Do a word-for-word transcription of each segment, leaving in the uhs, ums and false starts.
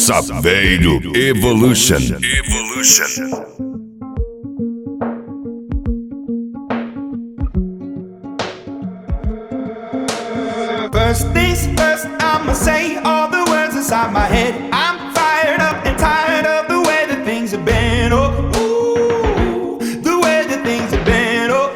Saveiro Evolution. Evolution. First things first, I'ma say all the words inside my head. I'm fired up and tired of the way that things have been. Oh, ooh, the way that things have been. Oh,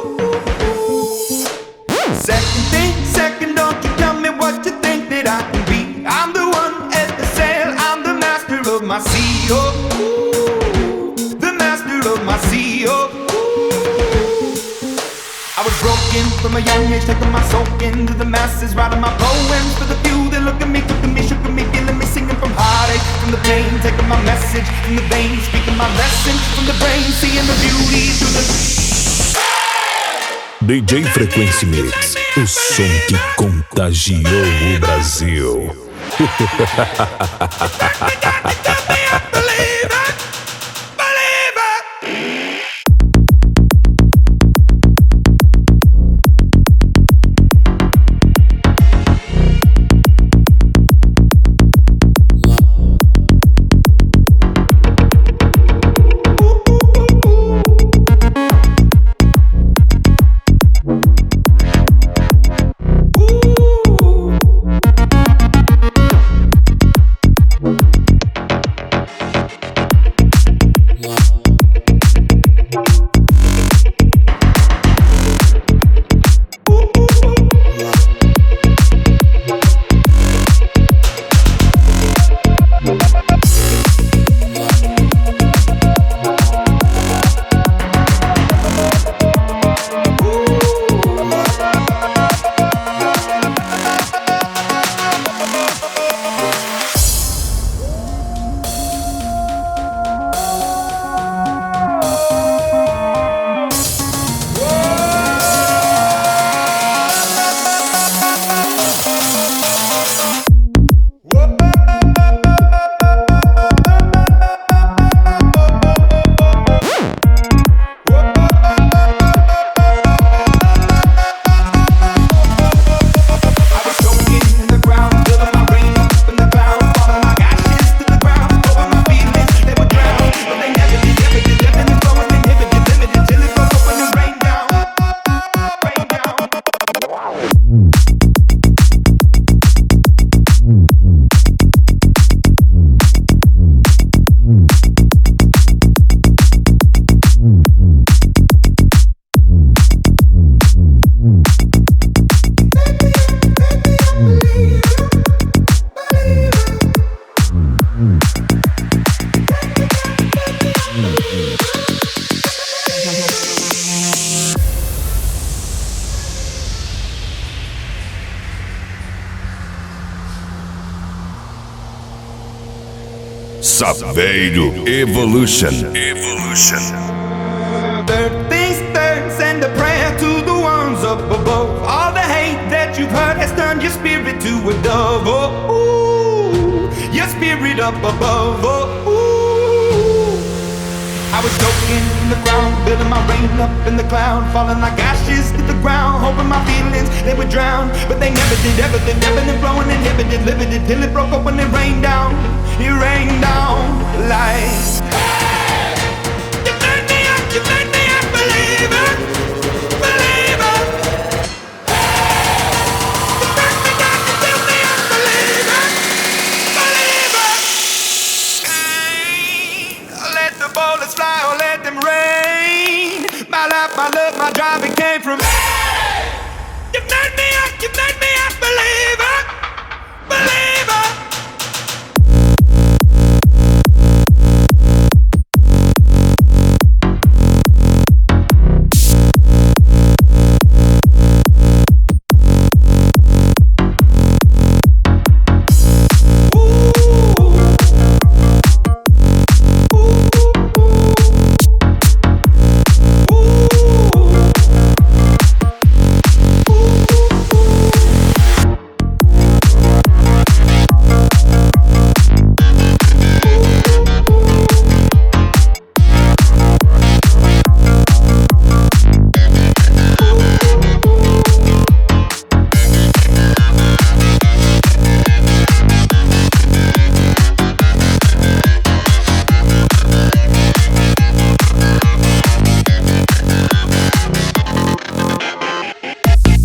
ooh. Second thing, second, don't you tell me what you think that I can be. I'm the one at the sail, I'm the master of my sea. Oh, ooh, the master of my sea. Oh, I was broken from a young age, taking my soul into the masses, writing my poems for the few that look at me, took at me, shook at me, feeling me, singing from heartache, from the pain, taking my message from the veins, speaking my lesson from the brain, seeing the beauty through the... D J Frequency Mix, o som que contagiou o Brasil. Saveiro Evolution. Evolution. Third things third, send a prayer to the ones up above. All the hate that you've heard has turned your spirit to a dove. Oh, ooh, your spirit up above. Oh, ooh. I was choking in the ground, building my rain up in the cloud, falling like ashes to the ground, hoping my feelings they would drown, but they never did. Everything ebbing and flowing, inhibited, limited, till it broke up when it rained down. It rained down like, hey, you made me up, you made me a believer, believer. Hey, you brought me down, you built me a believer, believer. Hey, let the bullets fly or let them rain. My life, my love, my drive, it came from, hey, you made me up, you made me